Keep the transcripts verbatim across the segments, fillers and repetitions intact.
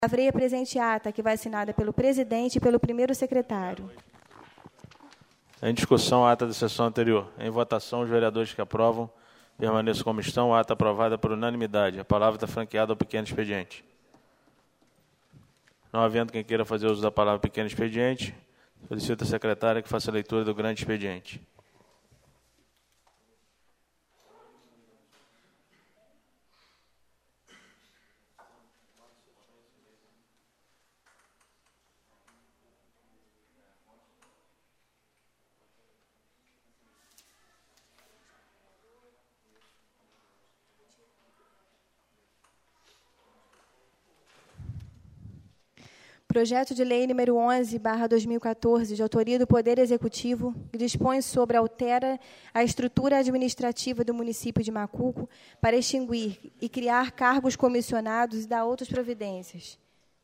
Lavrei a presente ata, que vai assinada pelo presidente e pelo primeiro secretário. Em discussão, a ata da sessão anterior. Em votação, os vereadores que aprovam permaneçam como estão. A ata aprovada por unanimidade. A palavra está franqueada ao pequeno expediente. Não havendo quem queira fazer uso da palavra pequeno expediente, solicito a secretária que faça a leitura do grande expediente. Projeto de lei número onze, barra dois mil e quatorze, de autoria do Poder Executivo, que dispõe sobre altera a estrutura administrativa do município de Macuco para extinguir e criar cargos comissionados e dar outras providências.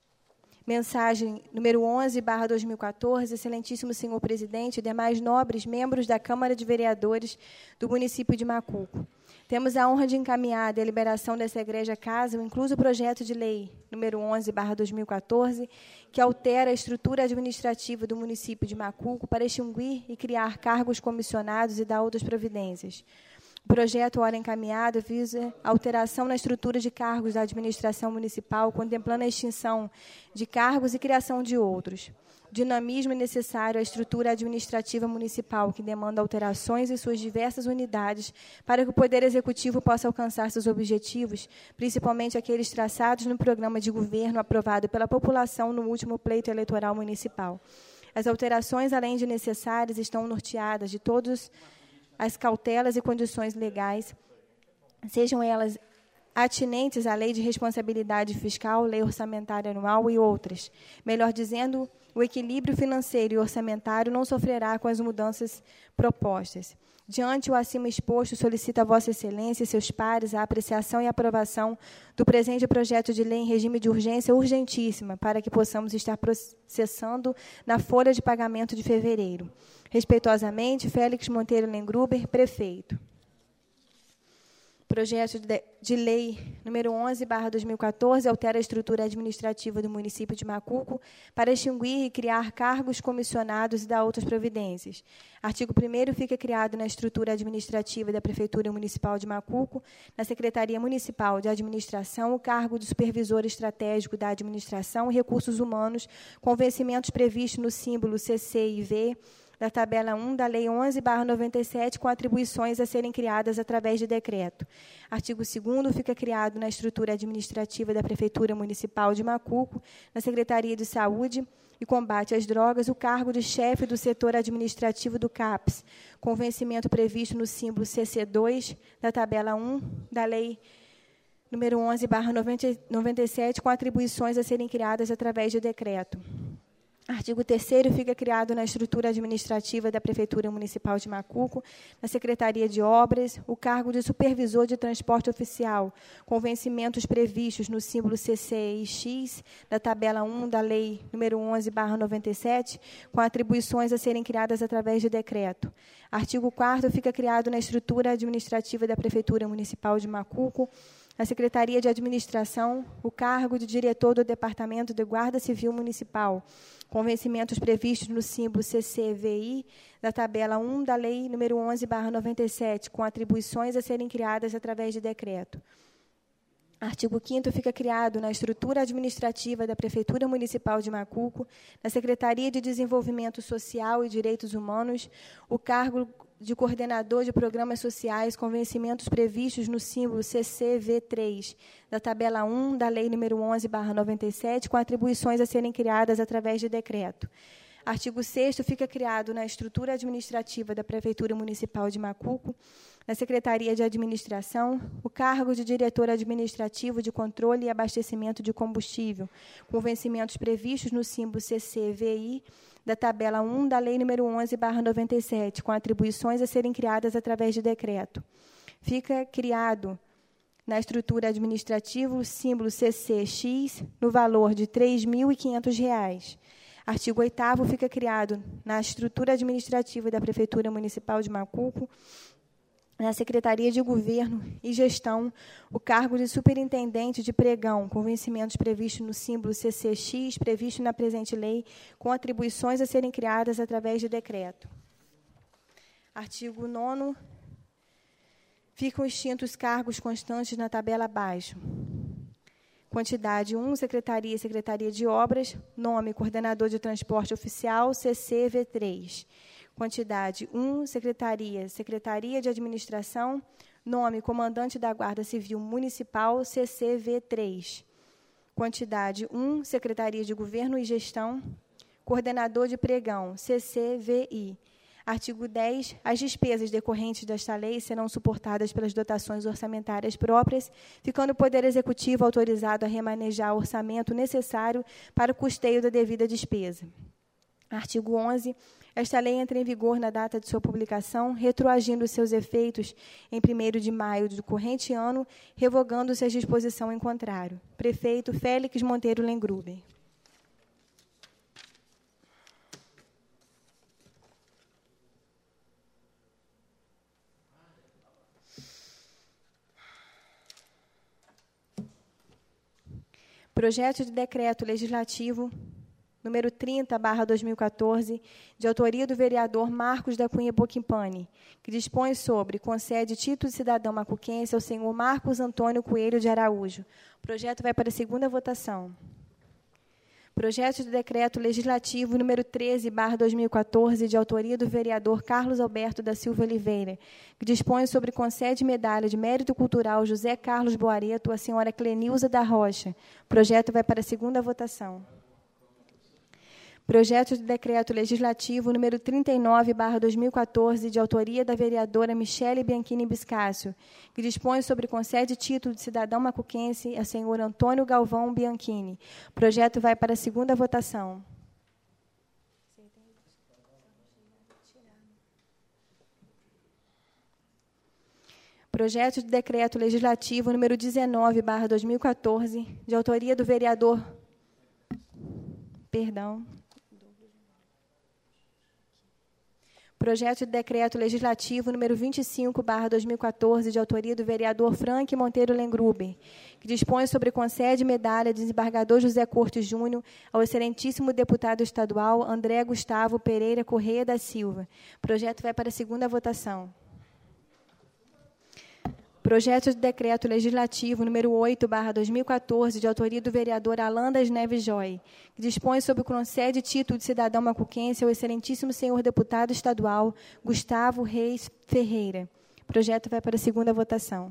Mensagem número onze, barra dois mil e quatorze, excelentíssimo senhor presidente e demais nobres membros da Câmara de Vereadores do município de Macuco. Temos a honra de encaminhar a deliberação dessa egregia casa o incluso projeto de lei número onze, barra dois mil e quatorze, que altera a estrutura administrativa do município de Macuco para extinguir e criar cargos comissionados e dar outras providências. O projeto, ora encaminhado, visa alteração na estrutura de cargos da administração municipal, contemplando a extinção de cargos e criação de outros. Dinamismo é necessário à estrutura administrativa municipal, que demanda alterações em suas diversas unidades para que o Poder Executivo possa alcançar seus objetivos, principalmente aqueles traçados no programa de governo aprovado pela população no último pleito eleitoral municipal. As alterações, além de necessárias, estão norteadas de todas as cautelas e condições legais, sejam elas atinentes à Lei de Responsabilidade Fiscal, Lei Orçamentária Anual e outras. Melhor dizendo, o equilíbrio financeiro e orçamentário não sofrerá com as mudanças propostas. Diante o acima exposto, solicito a Vossa Excelência e seus pares a apreciação e aprovação do presente projeto de lei em regime de urgência urgentíssima, para que possamos estar processando na folha de pagamento de fevereiro. Respeitosamente, Félix Monteiro Lengruber, prefeito. Projeto de, de lei número onze, barra dois mil e quatorze, altera a estrutura administrativa do município de Macuco para extinguir e criar cargos comissionados e dar outras providências. Artigo primeiro, fica criado na estrutura administrativa da Prefeitura Municipal de Macuco, na Secretaria Municipal de Administração, o cargo de Supervisor Estratégico da Administração e Recursos Humanos, com vencimentos previstos no símbolo C C I V, da tabela um da Lei onze, barra noventa e sete, com atribuições a serem criadas através de decreto. Artigo segundo, fica criado na estrutura administrativa da Prefeitura Municipal de Macuco, na Secretaria de Saúde e Combate às Drogas, o cargo de chefe do setor administrativo do CAPS, com vencimento previsto no símbolo C C dois, da tabela um da Lei número onze, barra noventa e sete, com atribuições a serem criadas através de decreto. Artigo terceiro, fica criado na estrutura administrativa da Prefeitura Municipal de Macuco, na Secretaria de Obras, o cargo de Supervisor de Transporte Oficial, com vencimentos previstos no símbolo C C I X, da tabela um da Lei número onze, barra noventa e sete, com atribuições a serem criadas através de decreto. Artigo quarto, fica criado na estrutura administrativa da Prefeitura Municipal de Macuco, na Secretaria de Administração, o cargo de Diretor do Departamento de Guarda Civil Municipal, com vencimentos previstos no símbolo C C V I, da tabela um da Lei número onze, barra noventa e sete, com atribuições a serem criadas através de decreto. Artigo quinto, fica criado na estrutura administrativa da Prefeitura Municipal de Macuco, na Secretaria de Desenvolvimento Social e Direitos Humanos, o cargo de coordenador de programas sociais com vencimentos previstos no símbolo C C V três, da tabela um da Lei número onze, barra noventa e sete, com atribuições a serem criadas através de decreto. Artigo sexto, fica criado na estrutura administrativa da Prefeitura Municipal de Macuco, na Secretaria de Administração, o cargo de Diretor Administrativo de Controle e Abastecimento de Combustível, com vencimentos previstos no símbolo C C V I, da tabela um da Lei número onze, barra noventa e sete, com atribuições a serem criadas através de decreto. Fica criado na estrutura administrativa o símbolo C C X, no valor de três mil e quinhentos reais. Artigo oitavo, fica criado na estrutura administrativa da Prefeitura Municipal de Macuco na Secretaria de Governo e Gestão o cargo de Superintendente de Pregão, com vencimentos previstos no símbolo C C X, previsto na presente lei, com atribuições a serem criadas através de decreto. Artigo nono. Ficam extintos cargos constantes na tabela abaixo. Quantidade um, Secretaria e Secretaria de Obras. Nome, Coordenador de Transporte Oficial, C C V três. Quantidade um, Secretaria, Secretaria de Administração. Nome, Comandante da Guarda Civil Municipal, C C V três. Quantidade um, Secretaria de Governo e Gestão. Coordenador de Pregão, C C V I. Artigo dez. As despesas decorrentes desta lei serão suportadas pelas dotações orçamentárias próprias, ficando o Poder Executivo autorizado a remanejar o orçamento necessário para o custeio da devida despesa. Artigo onze. Esta lei entra em vigor na data de sua publicação, retroagindo seus efeitos em primeiro de maio do corrente ano, revogando-se a disposição em contrário. Prefeito Félix Monteiro Lengruber. Projeto de Decreto Legislativo número trinta, barra dois mil e quatorze, de autoria do vereador Marcos da Cunha Boquimpani, que dispõe sobre, concede título de cidadão macuquense ao senhor Marcos Antônio Coelho de Araújo. O projeto vai para a segunda votação. Projeto de Decreto Legislativo número treze, barra dois mil e quatorze, de autoria do vereador Carlos Alberto da Silva Oliveira, que dispõe sobre concede medalha de mérito cultural José Carlos Boareto à senhora Clenilza da Rocha. O projeto vai para a segunda votação. Projeto de Decreto Legislativo número trinta e nove, barra dois mil e quatorze, de autoria da vereadora Michele Bianchini Biscácio, que dispõe sobre concede título de cidadão macuquense a senhor Antônio Galvão Bianchini. O projeto vai para a segunda votação. Projeto de Decreto Legislativo número dezenove, barra dois mil e quatorze, de autoria do vereador... Perdão... Projeto de Decreto Legislativo número vinte e cinco, barra dois mil e quatorze, de autoria do vereador Frank Monteiro Lengruber, que dispõe sobre concede medalha de desembargador José Cortes Júnior ao excelentíssimo deputado estadual André Gustavo Pereira Correia da Silva. O projeto vai para a segunda votação. Projeto de Decreto Legislativo número oito, barra dois mil e quatorze, de autoria do vereador Alan das Neves Joy, que dispõe sobre o concede título de cidadão macuquense ao excelentíssimo senhor deputado estadual Gustavo Reis Ferreira. O projeto vai para a segunda votação.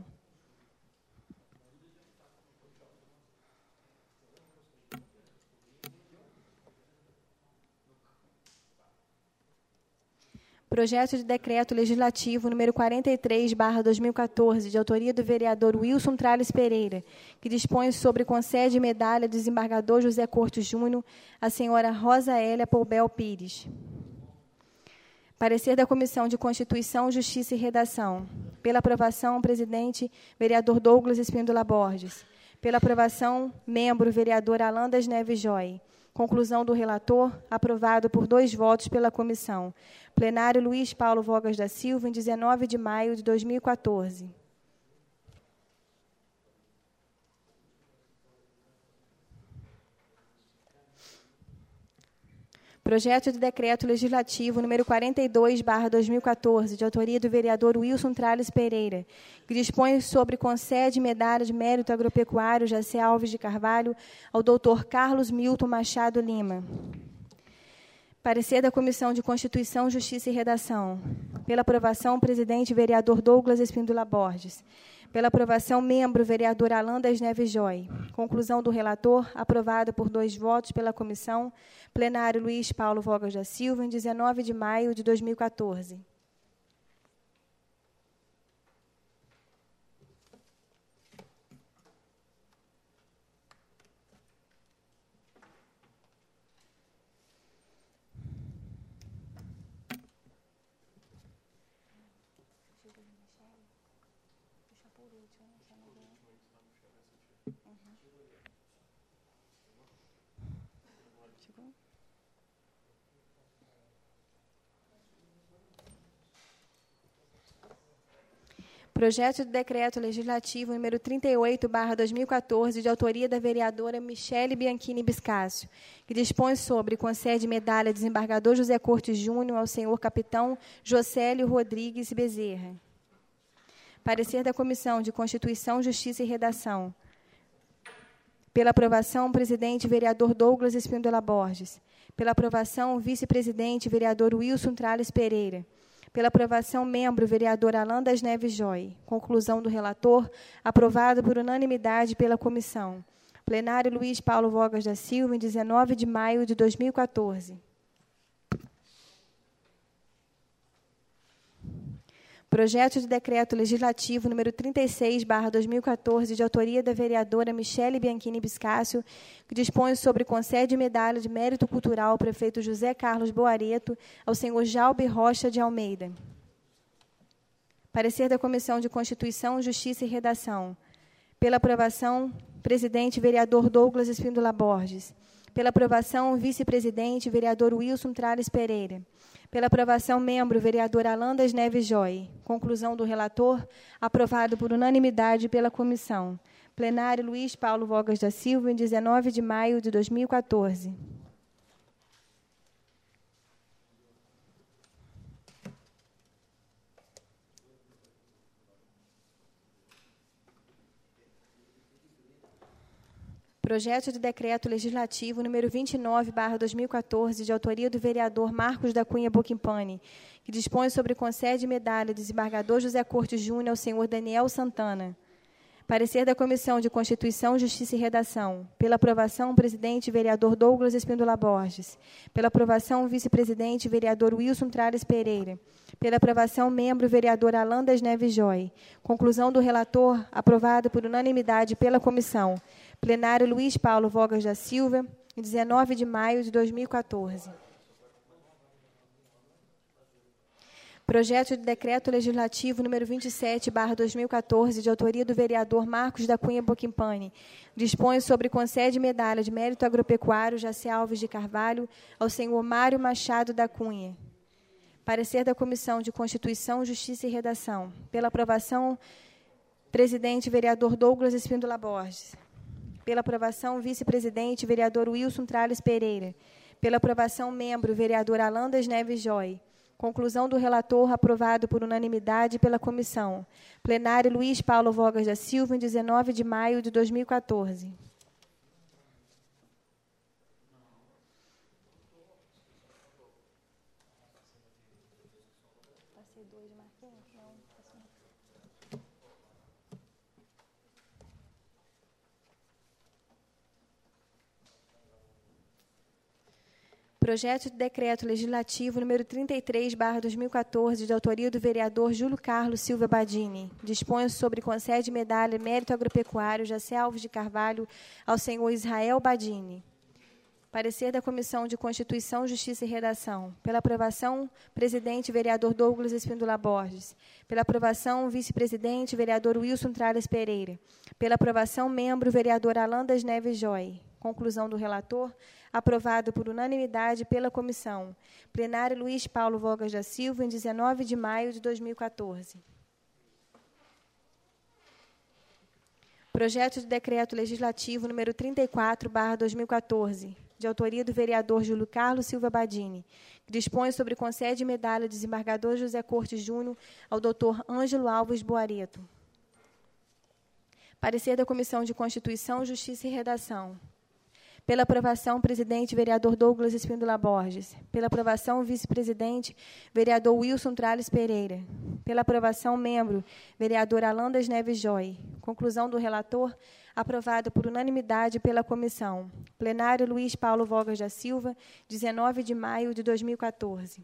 Projeto de Decreto Legislativo número quarenta e três, barra dois mil e quatorze, de autoria do vereador Wilson Trales Pereira, que dispõe sobre concede medalha do desembargador José Cortes Júnior à senhora Rosa Hélia Poubel Pires. Parecer da Comissão de Constituição, Justiça e Redação. Pela aprovação, presidente, vereador Douglas Espíndola Borges. Pela aprovação, membro, vereador Alan das Neves Joy. Conclusão do relator, aprovado por dois votos pela comissão. Plenário Luiz Paulo Vogas da Silva, em dezenove de maio de dois mil e quatorze. Projeto de Decreto Legislativo número quarenta e dois, barra dois mil e quatorze, de autoria do vereador Wilson Trales Pereira, que dispõe sobre concede medalha de mérito agropecuário Jacé Alves de Carvalho ao doutor Carlos Milton Machado Lima. Parecer da Comissão de Constituição, Justiça e Redação. Pela aprovação, presidente, vereador Douglas Espíndola Borges. Pela aprovação, membro, vereador Alan das Neves Joy. Conclusão do relator, aprovado por dois votos pela comissão. Plenário Luiz Paulo Vogas da Silva, em dezenove de maio de dois mil e quatorze. Projeto de decreto legislativo número trinta e oito barra dois mil e quatorze, de autoria da vereadora Michele Bianchini Biscácio, que dispõe sobre concede medalha desembargador José Cortes Júnior ao senhor capitão Jocélio Rodrigues Bezerra. Parecer da Comissão de Constituição, Justiça e Redação. Pela aprovação, presidente vereador Douglas Espíndola Borges. Pela aprovação, vice-presidente vereador Wilson Trales Pereira. Pela aprovação, membro, vereador Alan das Neves Joy. Conclusão do relator, aprovado por unanimidade pela comissão. Plenário Luiz Paulo Vogas da Silva, em dezenove de maio de dois mil e quatorze. Projeto de decreto legislativo número trinta e seis barra dois mil e quatorze, de autoria da vereadora Michele Bianchini Biscácio, que dispõe sobre concede medalha de mérito cultural ao prefeito José Carlos Boareto, ao senhor Jalbe Rocha de Almeida. Parecer da Comissão de Constituição, Justiça e Redação. Pela aprovação, presidente vereador Douglas Espíndola Borges. Pela aprovação, vice-presidente vereador Wilson Trales Pereira. Pela aprovação, membro, vereador Alan das Neves Joy. Conclusão do relator, aprovado por unanimidade pela comissão. Plenário Luiz Paulo Vogas da Silva, em dezenove de maio de dois mil e quatorze. Projeto de decreto legislativo número vinte e nove barra dois mil e quatorze, de autoria do vereador Marcos da Cunha Boquimpani, que dispõe sobre concede medalha de desembargador José Cortes Júnior ao senhor Daniel Santana. Parecer da Comissão de Constituição, Justiça e Redação. Pela aprovação, presidente vereador Douglas Espíndola Borges. Pela aprovação, vice-presidente vereador Wilson Trales Pereira. Pela aprovação, membro, vereador Alan das Neves Joy. Conclusão do relator, aprovado por unanimidade pela comissão. Plenário Luiz Paulo Vogas da Silva, em dezenove de maio de dois mil e quatorze. Projeto de decreto legislativo número vinte e sete barra dois mil e quatorze, de autoria do vereador Marcos da Cunha Boquimpani, dispõe sobre concede medalha de mérito agropecuário Jacé Alves de Carvalho ao senhor Mário Machado da Cunha. Parecer da Comissão de Constituição, Justiça e Redação. Pela aprovação, presidente vereador Douglas Espíndola Borges. Pela aprovação, vice-presidente vereador Wilson Trales Pereira. Pela aprovação, membro, vereador Alan das Neves Joy. Conclusão do relator, aprovado por unanimidade pela comissão. Plenário Luiz Paulo Vogas da Silva, em dezenove de maio de dois mil e quatorze. Projeto de decreto legislativo número trinta e três barra dois mil e quatorze, de autoria do vereador Júlio Carlos Silva Badini. Dispõe sobre concede medalha mérito agropecuário Jacé Alves de Carvalho ao senhor Israel Badini. Parecer da Comissão de Constituição, Justiça e Redação. Pela aprovação, presidente vereador Douglas Espíndola Borges. Pela aprovação, vice-presidente vereador Wilson Trales Pereira. Pela aprovação, membro, vereador Alan das Neves Joy. Conclusão do relator, aprovado por unanimidade pela comissão. Plenário Luiz Paulo Vogas da Silva, em dezenove de maio de dois mil e quatorze. Projeto de decreto legislativo número trinta e quatro barra dois mil e quatorze, de autoria do vereador Júlio Carlos Silva Badini, que dispõe sobre concede medalha de desembargador José Cortes Júnior ao doutor Ângelo Alves Boareto. Parecer da Comissão de Constituição, Justiça e Redação. Pela aprovação, presidente vereador Douglas Espíndola Borges. Pela aprovação, vice-presidente vereador Wilson Trales Pereira. Pela aprovação, membro, vereador Alan das Neves Joy. Conclusão do relator, aprovado por unanimidade pela comissão. Plenário Luiz Paulo Vogas da Silva, dezenove de maio de dois mil e quatorze.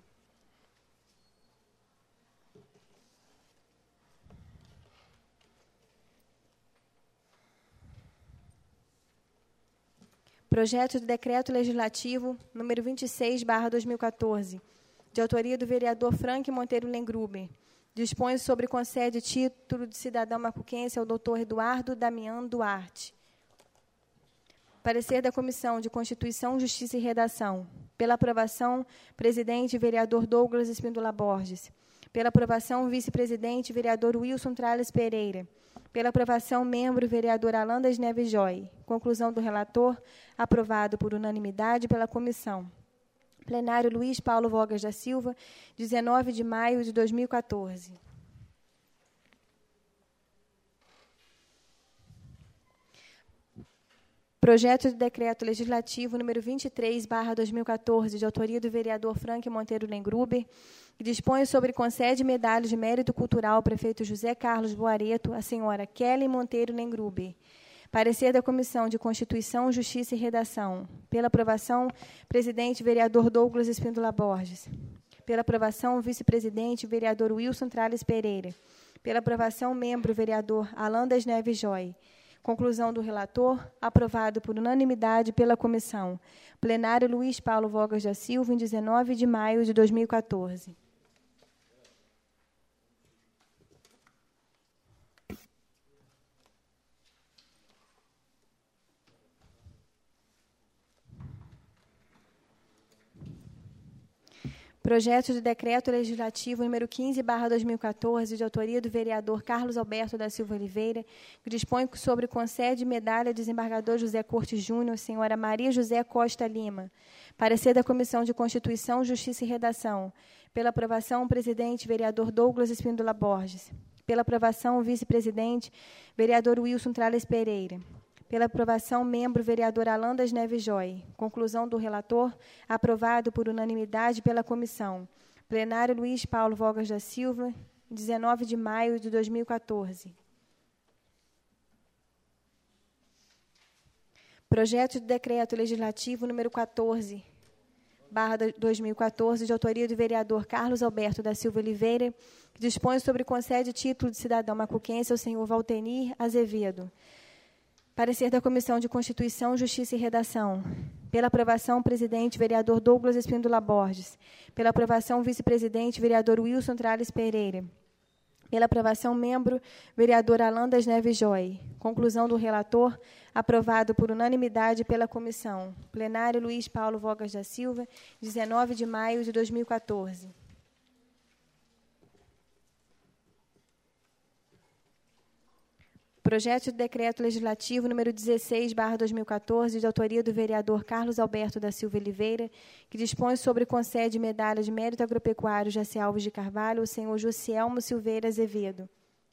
Projeto de decreto legislativo número vinte e seis barra dois mil e quatorze, de autoria do vereador Frank Monteiro Lengruber. Dispõe sobre concede título de cidadão macuquense ao doutor Eduardo Damião Duarte. Parecer da Comissão de Constituição, Justiça e Redação. Pela aprovação, presidente vereador Douglas Espíndola Borges. Pela aprovação, vice-presidente, vereador Wilson Tralles Pereira. Pela aprovação, membro, vereador Alandas Neves Joy. Conclusão do relator, aprovado por unanimidade pela comissão. Plenário Luiz Paulo Vogas da Silva, dezenove de maio de dois mil e quatorze. Projeto de decreto legislativo número vinte e três barra dois mil e quatorze, de autoria do vereador Frank Monteiro Lengruber, que dispõe sobre concede medalha de mérito cultural ao prefeito José Carlos Boareto, à senhora Kelly Monteiro Lengruber. Parecer da Comissão de Constituição, Justiça e Redação. Pela aprovação, presidente, vereador Douglas Espíndola Borges. Pela aprovação, vice-presidente, vereador Wilson Tralles Pereira. Pela aprovação, membro, vereador Alandas Neves Joy. Conclusão do relator, aprovado por unanimidade pela comissão. Plenário Luiz Paulo Vogas da Silva, em dezenove de maio de dois mil e quatorze. Projeto de decreto legislativo número quinze barra dois mil e quatorze, de autoria do vereador Carlos Alberto da Silva Oliveira, que dispõe sobre concede medalha ao desembargador José Cortes Júnior, senhora Maria José Costa Lima. Parecer da Comissão de Constituição, Justiça e Redação. Pela aprovação, presidente, vereador Douglas Espíndola Borges. Pela aprovação, vice-presidente, vereador Wilson Tralles Pereira. Pela aprovação, membro, vereador Alandas Neves Joy. Conclusão do relator, aprovado por unanimidade pela comissão. Plenário Luiz Paulo Vogas da Silva, dezenove de maio de dois mil e quatorze. Projeto de decreto legislativo número quatorze, barra dois mil e quatorze, de autoria do vereador Carlos Alberto da Silva Oliveira, que dispõe sobre concede título de cidadão macuquense ao senhor Valtenir Azevedo. Parecer da Comissão de Constituição, Justiça e Redação. Pela aprovação, presidente, vereador Douglas Espíndola Borges. Pela aprovação, vice-presidente, vereador Wilson Tralles Pereira. Pela aprovação, membro, vereador Alandas Neves Joy. Conclusão do relator, aprovado por unanimidade pela comissão. Plenário Luiz Paulo Vogas da Silva, dezenove de maio de dois mil e quatorze. Projeto de decreto legislativo número dezesseis barra dois mil e quatorze, de autoria do vereador Carlos Alberto da Silva Oliveira, que dispõe sobre concede medalha de mérito agropecuário Jaci Alves de Carvalho ao senhor Josielmo Silveira Azevedo.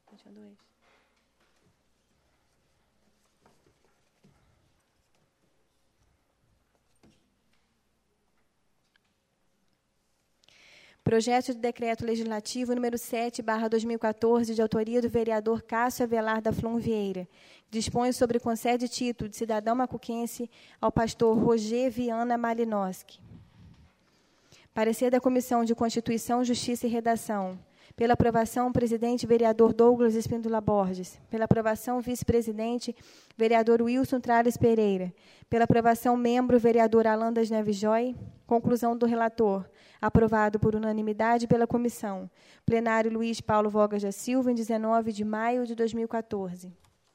Projeto de decreto legislativo número sete barra dois mil e quatorze, de autoria do vereador Cássio Avelar da Flon Vieira, que dispõe sobre concede título de cidadão macuquense ao pastor Roger Viana Malinowski. Parecer da Comissão de Constituição, Justiça e Redação. Pela aprovação, presidente, vereador Douglas Espíndola Borges. Pela aprovação, vice-presidente, vereador Wilson Tralles Pereira. Pela aprovação, membro, vereador Alandas Neves Joy. Conclusão do relator, aprovado por unanimidade pela comissão. Plenário Luiz Paulo Vogas da Silva, em dezenove de maio de dois mil e quatorze.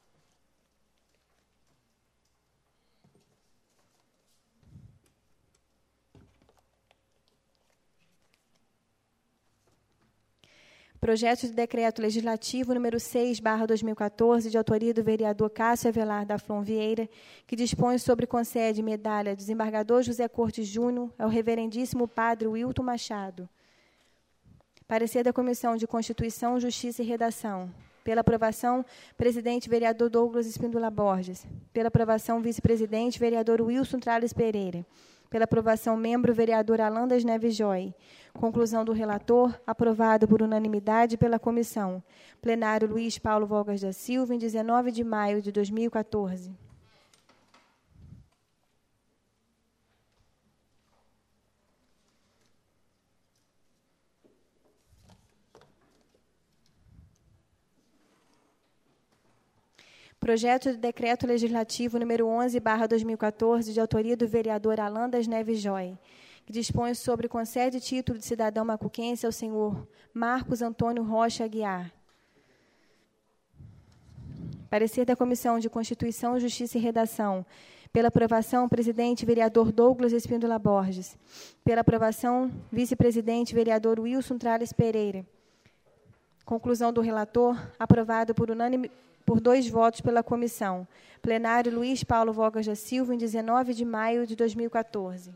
Projeto de decreto legislativo número seis barra dois mil e quatorze, de autoria do vereador Cássio Avelar da Flon Vieira, que dispõe sobre concede medalha desembargador José Cortes Júnior ao reverendíssimo padre Wilton Machado. Parecer da Comissão de Constituição, Justiça e Redação. Pela aprovação, presidente, vereador Douglas Espíndola Borges. Pela aprovação, vice-presidente, vereador Wilson Tralles Pereira. Pela aprovação, membro, vereador Alandas Neves Joy. Conclusão do relator, aprovado por unanimidade pela comissão. Plenário Luiz Paulo Vogas da Silva, em dezenove de maio de dois mil e quatorze. Projeto de decreto legislativo número onze barra dois mil e quatorze, de autoria do vereador Alandas Neves Joy, que dispõe sobre concede título de cidadão macuquense ao senhor Marcos Antônio Rocha Aguiar. Parecer da Comissão de Constituição, Justiça e Redação. Pela aprovação, presidente, vereador Douglas Espíndola Borges. Pela aprovação, vice-presidente, vereador Wilson Tralles Pereira. Conclusão do relator, aprovado por unânime, por dois votos pela comissão. Plenário Luiz Paulo Vogas da Silva, em dezenove de maio de dois mil e quatorze.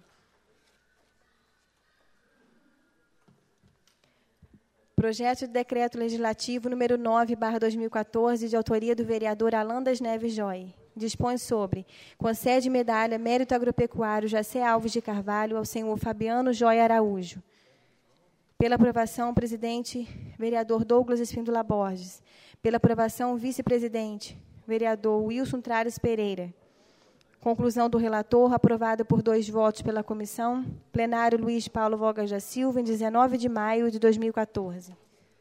Projeto de decreto legislativo número nove barra dois mil e quatorze, de autoria do vereador Alan das Neves Joy. Dispõe sobre: concede medalha Mérito Agropecuário Jacé Alves de Carvalho ao senhor Fabiano Joy Araújo. Pela aprovação, presidente, vereador Douglas Espíndola Borges. Pela aprovação, vice-presidente, vereador Wilson Trares Pereira. Conclusão do relator, aprovado por dois votos pela comissão. Plenário Luiz Paulo Vogas da Silva, em dezenove de maio de dois mil e quatorze.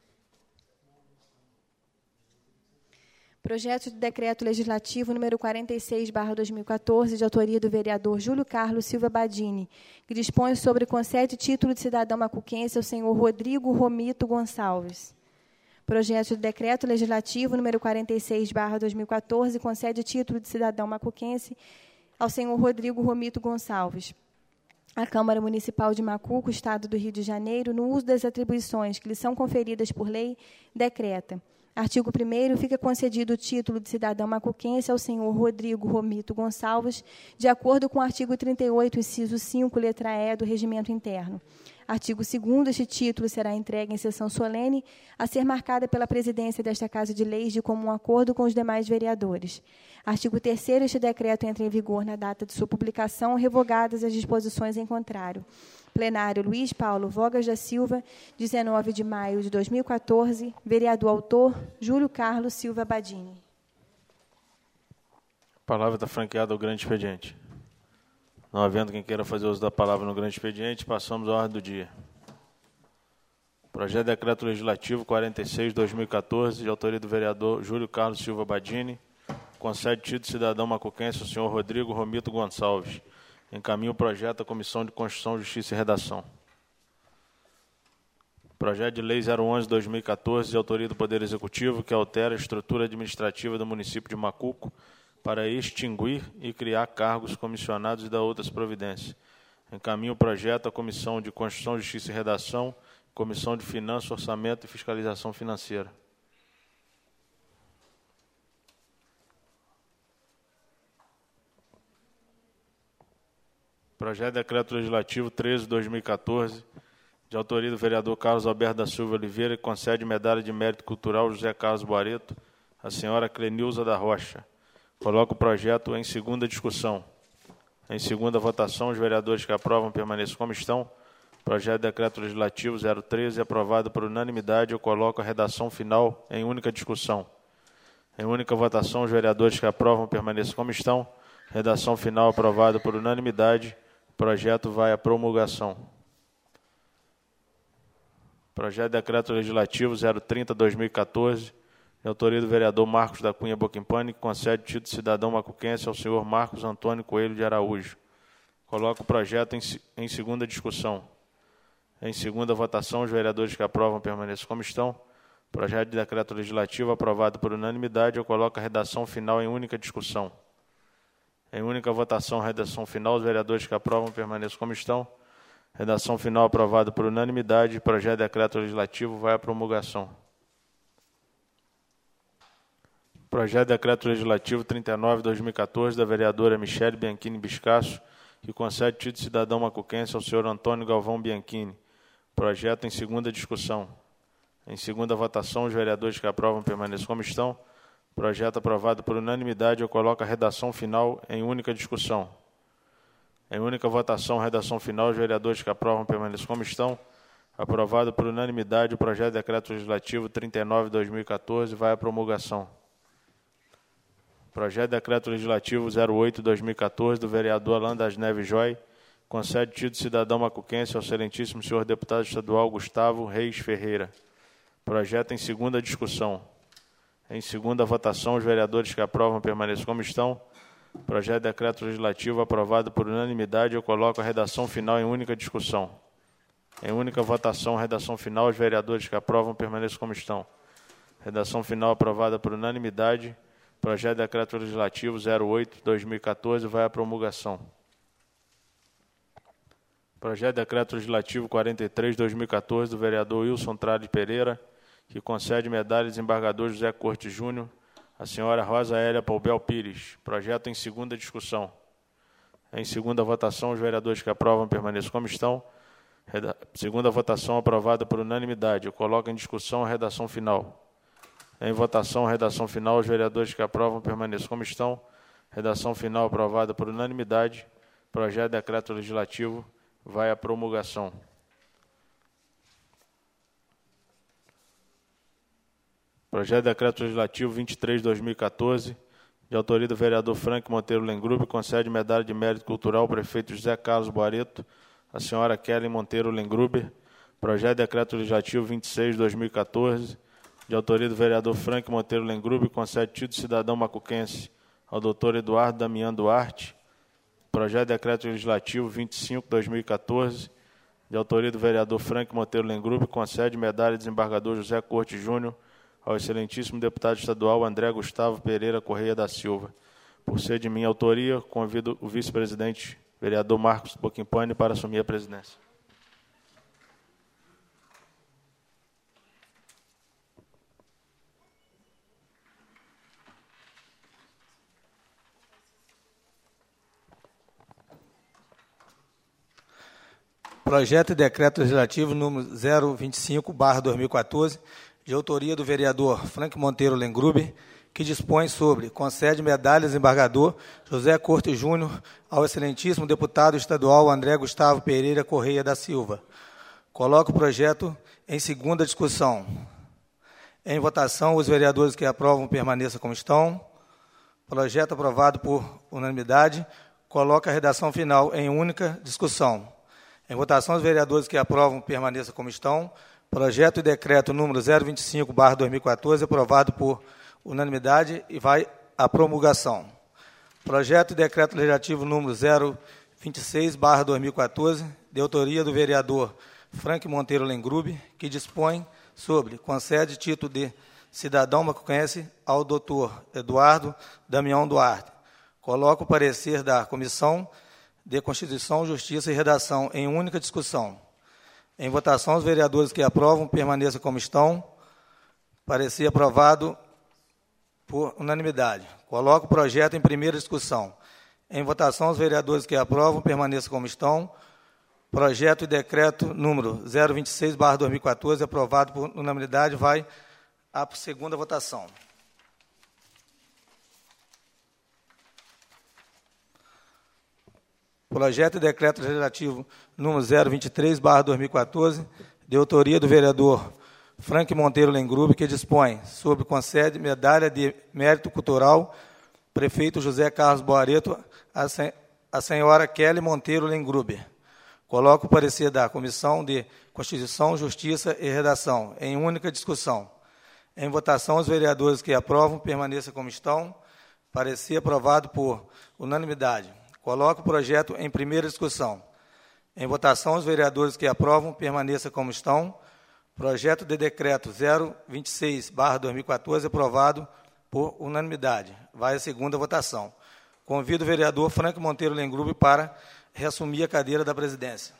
Projeto de decreto legislativo número quarenta e seis barra dois mil e quatorze, de autoria do vereador Júlio Carlos Silva Badini, que dispõe sobre concede título de cidadão macuquense ao senhor Rodrigo Romito Gonçalves. Projeto de decreto legislativo número quarenta e seis barra dois mil e quatorze, concede título de cidadão macuquense ao senhor Rodrigo Romito Gonçalves. A Câmara Municipal de Macuco, Estado do Rio de Janeiro, no uso das atribuições que lhe são conferidas por lei, decreta: artigo primeiro, fica concedido o título de cidadão macuquense ao senhor Rodrigo Romito Gonçalves, de acordo com o artigo trinta e oito, inciso cinco, letra E, do Regimento Interno. Artigo segundo, este título será entregue em sessão solene, a ser marcada pela presidência desta Casa de Leis de comum acordo com os demais vereadores. Artigo terceiro, este decreto entra em vigor na data de sua publicação, revogadas as disposições em contrário. Plenário Luiz Paulo Vogas da Silva, dezenove de maio de dois mil e quatorze, vereador autor Júlio Carlos Silva Badini. A palavra está franqueada ao grande expediente. Não havendo quem queira fazer uso da palavra no grande expediente, passamos à ordem do dia. Projeto de decreto legislativo quarenta e seis, dois mil e quatorze, de autoria do vereador Júlio Carlos Silva Badini, concede título de cidadão macuquense ao senhor Rodrigo Romito Gonçalves. Encaminha o projeto à Comissão de Constituição, Justiça e Redação. Projeto de Lei zero onze, dois mil e quatorze, de autoria do Poder Executivo, que altera a estrutura administrativa do município de Macuco para extinguir e criar cargos comissionados e dar outras providências. Encaminha o projeto à Comissão de Constituição, Justiça e Redação, Comissão de Finanças, Orçamento e Fiscalização Financeira. Projeto de Decreto Legislativo treze, dois mil e quatorze, de autoria do vereador Carlos Alberto da Silva Oliveira, que concede medalha de mérito cultural José Carlos Boareto à senhora Clenilza da Rocha. Coloco o projeto em segunda discussão. Em segunda votação, os vereadores que aprovam permaneçam como estão. Projeto de Decreto Legislativo zero treze, aprovado por unanimidade. Eu coloco a redação final em única discussão. Em única votação, os vereadores que aprovam permaneçam como estão. Redação final aprovada por unanimidade. O projeto vai à promulgação. Projeto de Decreto Legislativo zero trinta, dois mil e quatorze, de autoria do vereador Marcos da Cunha Boquimpani, que concede título de cidadão macuquense ao senhor Marcos Antônio Coelho de Araújo. Coloco o projeto em, em segunda discussão. Em segunda votação, os vereadores que aprovam permaneçam como estão. Projeto de Decreto Legislativo aprovado por unanimidade. Eu coloco a redação final em única discussão. Em única votação, redação final, os vereadores que aprovam permaneçam como estão. Redação final aprovada por unanimidade. Projeto de Decreto Legislativo vai à promulgação. Projeto de Decreto Legislativo trinta e nove, dois mil e quatorze, da vereadora Michele Bianchini Biscasso, que concede título de cidadão macuquense ao senhor Antônio Galvão Bianchini. Projeto em segunda discussão. Em segunda votação, os vereadores que aprovam permaneçam como estão. Projeto aprovado por unanimidade. Eu coloco a redação final em única discussão. Em única votação, redação final, os vereadores que aprovam permaneçam como estão. Aprovado por unanimidade, o projeto de decreto legislativo trinta e nove, dois mil e quatorze vai à promulgação. Projeto de decreto legislativo zero oito, dois mil e quatorze, do vereador Alan das Neves Joy, concede título de cidadão macuquense ao excelentíssimo senhor deputado estadual Gustavo Reis Ferreira. Projeto em segunda discussão. Em segunda votação, os vereadores que aprovam permaneçam como estão. Projeto de decreto legislativo aprovado por unanimidade. Eu coloco a redação final em única discussão. Em única votação, redação final, os vereadores que aprovam permaneçam como estão. Redação final aprovada por unanimidade. Projeto de decreto legislativo zero oito, dois mil e quatorze vai à promulgação. Projeto de decreto legislativo quarenta e três, dois mil e quatorze, do vereador Wilson Trade Pereira, que concede medalha de desembargador José Corte Júnior à senhora Rosa Hélia Poubel Pires. Projeto em segunda discussão. Em segunda votação, os vereadores que aprovam permaneçam como estão. Reda... Segunda votação aprovada por unanimidade. Eu coloco em discussão a redação final. Em votação, a redação final, os vereadores que aprovam permaneçam como estão. Redação final aprovada por unanimidade. Projeto de decreto legislativo vai à promulgação. Projeto de decreto legislativo vinte e três de dois mil e quatorze, de autoria do vereador Frank Monteiro Lengrube, concede medalha de mérito cultural ao prefeito José Carlos Boareto, a senhora Kelly Monteiro Lengrube. Projeto de decreto legislativo vinte e seis de dois mil e quatorze, de autoria do vereador Frank Monteiro Lengrube, concede título de cidadão macuquense ao doutor Eduardo Damião Duarte. Projeto de decreto legislativo vinte e cinco de dois mil e quatorze, de autoria do vereador Frank Monteiro Lengrube, concede medalha de desembargador José Corte Júnior ao excelentíssimo deputado estadual André Gustavo Pereira Correia da Silva. Por ser de minha autoria, convido o vice-presidente, vereador Marcos Boquimpani, para assumir a presidência. Projeto de decreto legislativo número zero vinte e cinco barra dois mil e quatorze, de autoria do vereador Frank Monteiro Lengrube, que dispõe sobre, concede medalha desembargador José Corte Júnior ao excelentíssimo deputado estadual André Gustavo Pereira Correia da Silva. Coloco o projeto em segunda discussão. Em votação, os vereadores que aprovam permaneçam como estão. Projeto aprovado por unanimidade. Coloca a redação final em única discussão. Em votação, os vereadores que aprovam permaneçam como estão. Projeto e decreto número zero vinte e cinco barra dois mil e quatorze, aprovado por unanimidade e vai à promulgação. Projeto e decreto legislativo número zero vinte e seis barra dois mil e quatorze, de autoria do vereador Frank Monteiro Lengrube, que dispõe sobre, concede título de cidadão macuquense ao doutor Eduardo Damião Duarte. Coloco o parecer da Comissão de Constituição, Justiça e Redação em única discussão. Em votação, os vereadores que aprovam permaneçam como estão. Parecer aprovado por unanimidade. Coloco o projeto em primeira discussão. Em votação, os vereadores que aprovam permaneçam como estão. Projeto e decreto número zero vinte e seis barra dois mil e quatorze, aprovado por unanimidade, vai à segunda votação. Projeto e decreto legislativo número zero vinte e três barra dois mil e quatorze, de autoria do vereador Frank Monteiro Lengrube, que dispõe sobre concede medalha de mérito cultural prefeito José Carlos Boareto a, sen a senhora Kelly Monteiro Lengrube. Coloco o parecer da Comissão de Constituição, Justiça e Redação em única discussão. Em votação, os vereadores que aprovam permaneçam como estão. Parecer aprovado por unanimidade. Coloco o projeto em primeira discussão. Em votação, os vereadores que aprovam permaneçam como estão. Projeto de decreto zero vinte e seis barra dois mil e quatorze, aprovado por unanimidade. Vai à segunda votação. Convido o vereador Frank Monteiro Lengrube para reassumir a cadeira da presidência.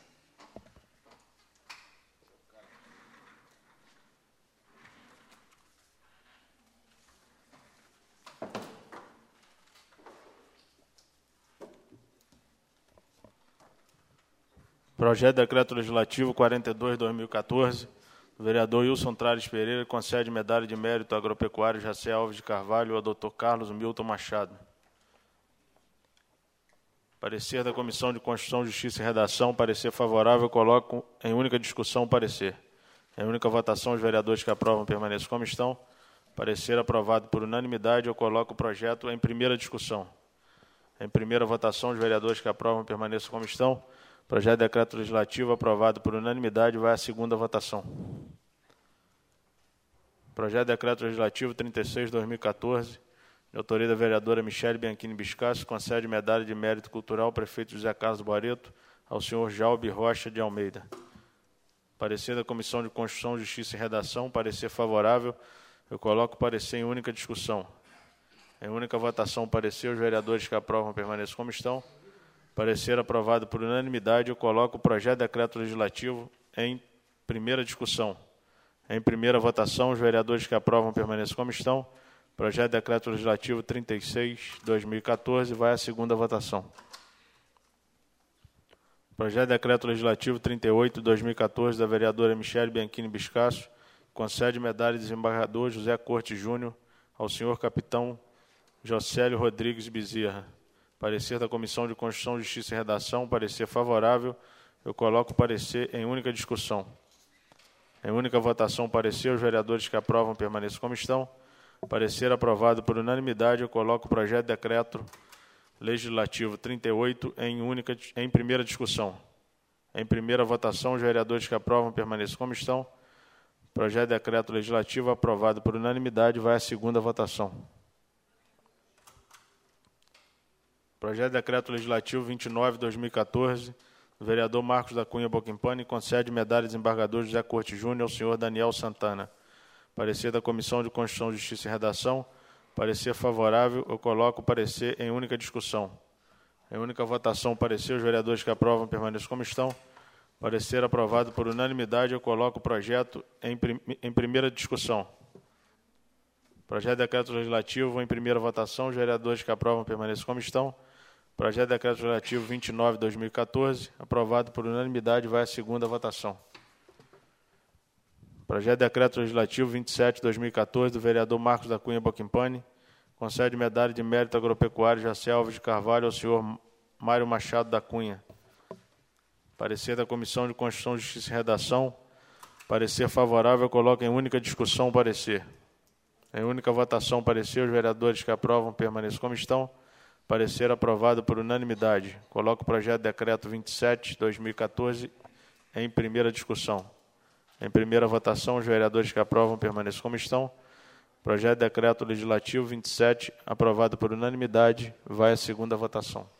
Projeto de decreto legislativo quarenta e dois de dois mil e quatorze, o vereador Wilson Trales Pereira concede medalha de mérito agropecuário Jacé Alves de Carvalho ao doutor Carlos Milton Machado. Parecer da Comissão de Constituição, Justiça e Redação, parecer favorável, coloco em única discussão o parecer. Em única votação, os vereadores que aprovam permaneçam como estão. Parecer aprovado por unanimidade, eu coloco o projeto em primeira discussão. Em primeira votação, os vereadores que aprovam permaneçam como estão. Projeto de decreto legislativo aprovado por unanimidade vai à segunda votação. Projeto de decreto legislativo trinta e seis de dois mil e quatorze, de autoria da vereadora Michele Bianchini Biscassi, concede medalha de mérito cultural ao prefeito José Carlos Boareto ao senhor Jalbe Rocha de Almeida. Parecer da Comissão de Constituição, Justiça e Redação, parecer favorável, eu coloco o parecer em única discussão. Em única votação, parecer, os vereadores que aprovam permaneçam como estão. Parecer aprovado por unanimidade, eu coloco o projeto de decreto legislativo em primeira discussão. Em primeira votação, os vereadores que aprovam permaneçam como estão. Projeto de Decreto Legislativo trinta e seis, dois mil e quatorze, vai à segunda votação. Projeto de Decreto Legislativo trinta e oito, dois mil e quatorze, da vereadora Michele Bianchini Biscasso, concede medalha de desembargador José Corte Júnior ao senhor capitão Jocélio Rodrigues Bezerra. Parecer da Comissão de Constituição, Justiça e Redação, parecer favorável. Eu coloco o parecer em única discussão. Em única votação, parecer, os vereadores que aprovam permaneçam como estão. Parecer aprovado por unanimidade, eu coloco o projeto de decreto legislativo trinta e oito em, única, em primeira discussão. Em primeira votação, os vereadores que aprovam permaneçam como estão. Projeto de decreto legislativo aprovado por unanimidade vai à segunda votação. Projeto de decreto legislativo vinte e nove, dois mil e quatorze, do vereador Marcos da Cunha Boquimpani, concede medalha de desembargador José Corte Júnior ao senhor Daniel Santana. Parecer da Comissão de Constituição, Justiça e Redação, parecer favorável, eu coloco o parecer em única discussão. Em única votação, parecer, os vereadores que aprovam permaneçam como estão. Parecer aprovado por unanimidade, eu coloco o projeto em, prim em primeira discussão. Projeto de decreto legislativo em primeira votação, os vereadores que aprovam permaneçam como estão. Projeto de decreto legislativo vinte e nove, dois mil e quatorze, aprovado por unanimidade, vai à segunda votação. Projeto de decreto legislativo vinte e sete, dois mil e quatorze, do vereador Marcos da Cunha Boquimpani, concede medalha de mérito agropecuário Jacé Alves de Carvalho ao senhor Mário Machado da Cunha. Parecer da Comissão de Constituição, Justiça e Redação, parecer favorável, eu coloco em única discussão o parecer. Em única votação, parecer, os vereadores que aprovam permaneçam como estão. Parecer aprovado por unanimidade. Coloco o projeto de decreto vinte e sete, dois mil e quatorze em primeira discussão. Em primeira votação, os vereadores que aprovam permaneçam como estão. Projeto de decreto legislativo vinte e sete, aprovado por unanimidade, vai à segunda votação.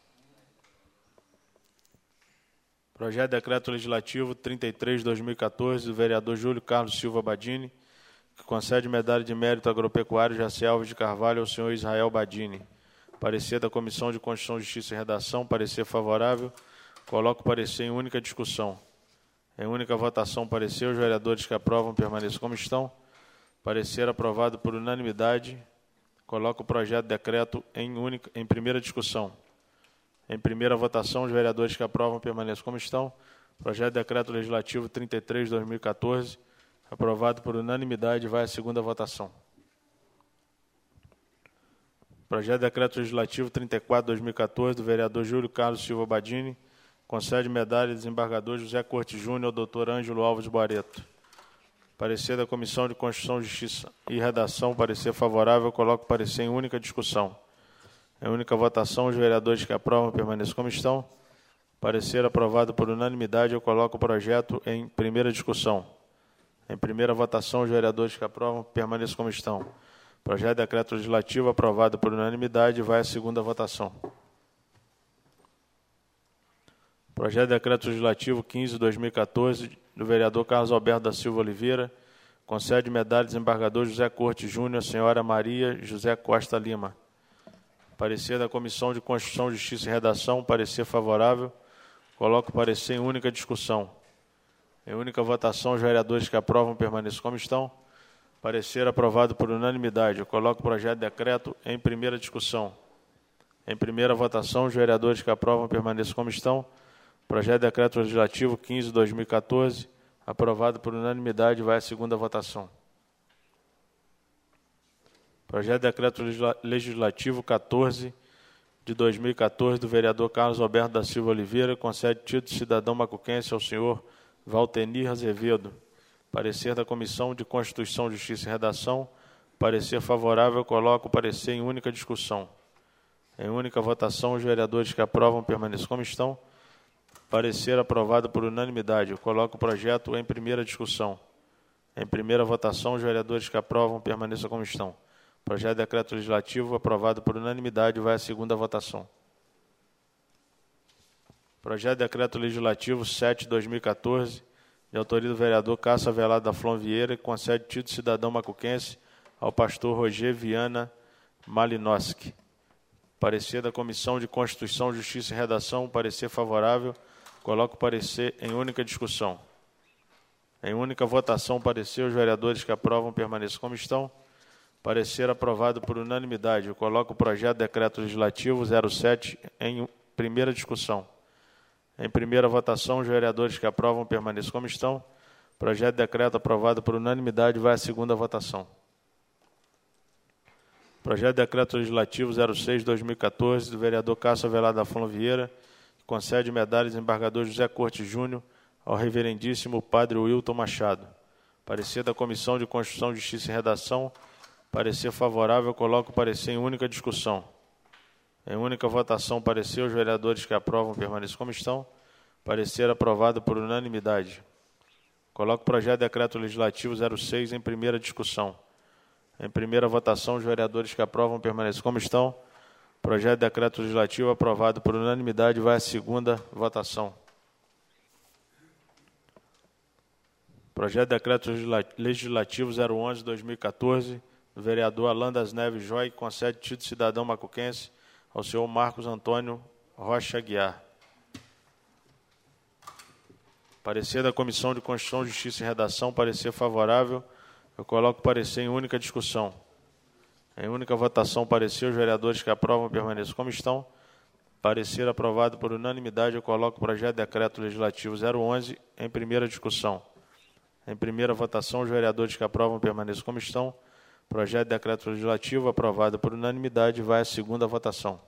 Projeto de decreto legislativo trinta e três, dois mil e quatorze, do vereador Júlio Carlos Silva Badini, que concede medalha de mérito agropecuário Jacé Alves de Carvalho ao senhor Israel Badini. Parecer da Comissão de Constituição, Justiça e Redação, parecer favorável. Coloco o parecer em única discussão. Em única votação, parecer, os vereadores que aprovam permaneçam como estão. Parecer aprovado por unanimidade. Coloco o projeto de decreto em, única, em primeira discussão. Em primeira votação, os vereadores que aprovam permaneçam como estão. Projeto de decreto legislativo trinta e três, dois mil e quatorze, aprovado por unanimidade, vai à segunda votação. Projeto de decreto legislativo trinta e quatro, dois mil e quatorze, do vereador Júlio Carlos Silva Badini, concede medalha de desembargador José Corte Júnior ao doutor Ângelo Alves Barreto. Parecer da Comissão de Constituição, Justiça e Redação, parecer favorável, coloco parecer em única discussão. Em única votação, os vereadores que aprovam permaneçam como estão. Parecer aprovado por unanimidade, eu coloco o projeto em primeira discussão. Em primeira votação, os vereadores que aprovam permaneçam como estão. Projeto de decreto legislativo aprovado por unanimidade vai à segunda votação. Projeto de decreto legislativo quinze, dois mil e quatorze, do vereador Carlos Alberto da Silva Oliveira, concede medalha de desembargador José Corte Júnior, senhora Maria José Costa Lima. Parecer da Comissão de Constituição, Justiça e Redação, parecer favorável. Coloco o parecer em única discussão. Em única votação, os vereadores que aprovam permaneçam como estão. Parecer aprovado por unanimidade. Eu coloco o projeto de decreto em primeira discussão. Em primeira votação, os vereadores que aprovam permaneçam como estão. Projeto de decreto legislativo quinze, dois mil e quatorze, aprovado por unanimidade, vai à segunda votação. Projeto de decreto legislativo quatorze, de dois mil e quatorze, do vereador Carlos Alberto da Silva Oliveira, concede título de cidadão macuquense ao senhor Valtenir Azevedo. Parecer da Comissão de Constituição, Justiça e Redação, parecer favorável, coloco o parecer em única discussão. Em única votação, os vereadores que aprovam permaneçam como estão. Parecer aprovado por unanimidade. Eu coloco o projeto em primeira discussão. Em primeira votação, os vereadores que aprovam permaneçam como estão. Projeto de decreto legislativo aprovado por unanimidade vai à segunda votação. Projeto de decreto legislativo sete, dois mil e quatorze, de autoria do vereador Cássio Avelar da Flon Vieira, que concede título de cidadão macuquense ao pastor Roger Viana Malinowski. Parecer da Comissão de Constituição, Justiça e Redação, parecer favorável. Coloco o parecer em única discussão. Em única votação, parecer. Os vereadores que aprovam permaneçam como estão. Parecer aprovado por unanimidade. Eu coloco o projeto de decreto legislativo zero sete em primeira discussão. Em primeira votação, os vereadores que aprovam permaneçam como estão. Projeto de decreto aprovado por unanimidade vai à segunda votação. Projeto de decreto legislativo zero seis de dois mil e quatorze, do vereador Cássio Avelar da Flon Vieira, que concede medalha ao desembargador José Cortes Júnior ao reverendíssimo Padre Wilton Machado. Parecer da Comissão de Constituição, Justiça e Redação. Parecer favorável, coloco o parecer em única discussão. Em única votação, parecer. Os vereadores que aprovam permaneçam como estão. Parecer aprovado por unanimidade. Coloco o projeto de decreto legislativo zero seis em primeira discussão. Em primeira votação, os vereadores que aprovam permaneçam como estão. Projeto de decreto legislativo aprovado por unanimidade vai à segunda votação. Projeto de decreto legislativo zero onze de dois mil e quatorze, do vereador Alan das Neves Joy, que concede título de cidadão macuquense ao senhor Marcos Antônio Rocha Aguiar. Parecer da Comissão de Constituição, Justiça e Redação, parecer favorável. Eu coloco parecer em única discussão. Em única votação, parecer. Os vereadores que aprovam permaneçam como estão. Parecer aprovado por unanimidade. Eu coloco o projeto de decreto legislativo zero onze em primeira discussão. Em primeira votação, os vereadores que aprovam permaneçam como estão. Projeto de decreto legislativo aprovado por unanimidade vai à segunda votação.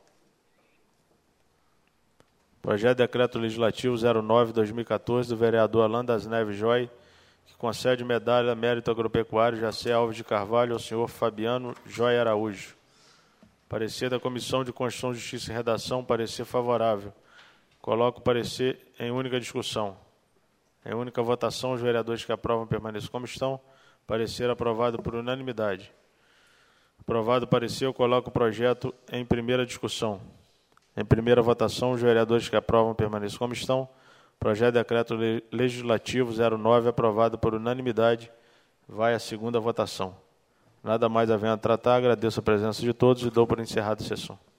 Projeto de decreto legislativo zero nove de dois mil e quatorze, do vereador Alan das Neves Joy, que concede medalha Mérito Agropecuário Jacé Alves de Carvalho ao senhor Fabiano Joy Araújo. Parecer da Comissão de Constituição, Justiça e Redação, parecer favorável. Coloco o parecer em única discussão. Em única votação, os vereadores que aprovam permaneçam como estão. Parecer aprovado por unanimidade. Aprovado o parecer, eu coloco o projeto em primeira discussão. Em primeira votação, os vereadores que aprovam permaneçam como estão. Projeto de decreto legislativo zero nove, aprovado por unanimidade, vai à segunda votação. Nada mais havendo a tratar, agradeço a presença de todos e dou por encerrada a sessão.